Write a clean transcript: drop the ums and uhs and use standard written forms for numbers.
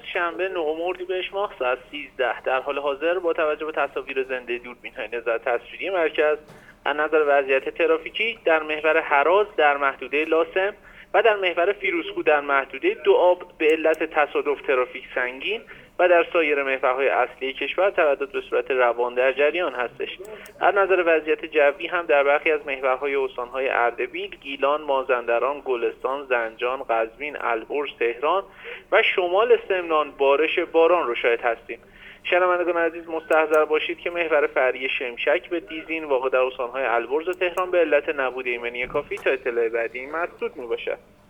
شنبه 9 اردیبهشت ماه ساعت 13 در حال حاضر با توجه به تصاویر زنده دوربین‌های نظارت تصویری مرکز از نظر وضعیت ترافیکی در محور هراز در محدوده لاسم و در محور فیروزکوه در محدوده دوآب به علت تصادف ترافیک سنگین و در سایر محورهای اصلی کشور تردد به صورت روان در جریان هستش. از نظر وضعیت جوی هم در برخی از محورهای استانهای اردبیل، گیلان، مازندران، گلستان، زنجان، قزوین، البرز، تهران و شمال سمنان بارش باران رو شاهد هستیم. شنوندگان عزیز مستحضر باشید که محور فرعی شمشک به دیزین واقع در استانهای البرز و تهران به علت نبود ایمنی کافی تا اطلاع بعدی مسدود میباشد.